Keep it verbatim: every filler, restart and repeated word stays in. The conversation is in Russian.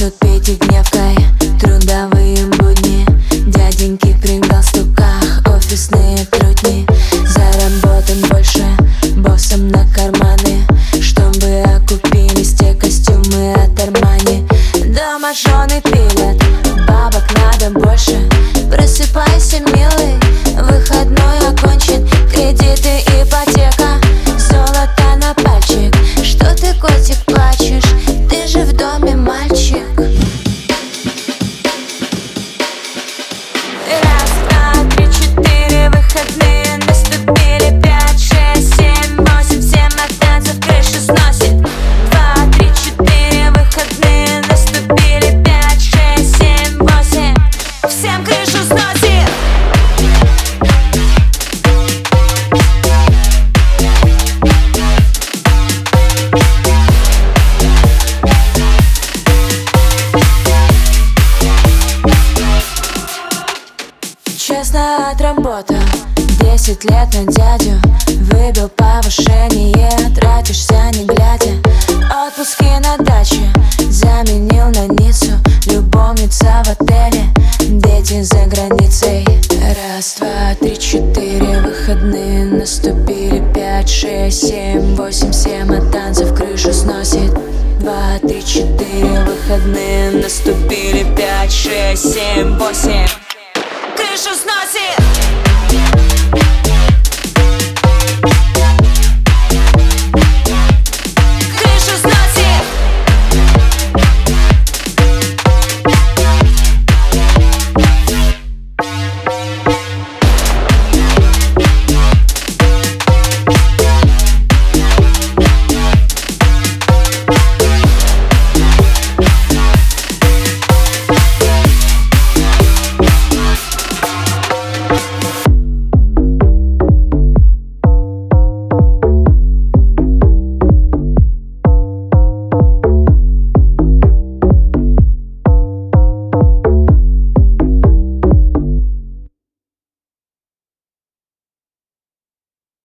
пахнут пятидневкой, трудовые будни, дяденьки при галстуках, офисные трутни. Заработан больше боссом на карманы, чтобы окупились те костюмы от Армани. Дома жены пилят, бабок надо больше. Просыпайся, милый, выходной окончен. Кредиты, ипотека, золото на пальчик. Что ты, котик, плачешь? Ты же в доме мальчик. Раз, два, три, четыре, выходные наступили. Пять, шесть, семь, восемь, семь, от танцев крышу сносит. Два, три, четыре, выходные наступили. Пять, шесть, семь, восемь, всем крышу сносит. Честно отработал десять лет на дядю, выбил повышение, тратишься не глядя. Отпуски на даче заменил на Ниццу, любовница в отеле, дети за границей. Раз, два, три, четыре, выходные наступили. Пять, шесть, семь, восемь, семь, от танцев крышу сносит. Два, три, четыре, выходные наступили. Пять, шесть, семь, восемь, крышу сносит.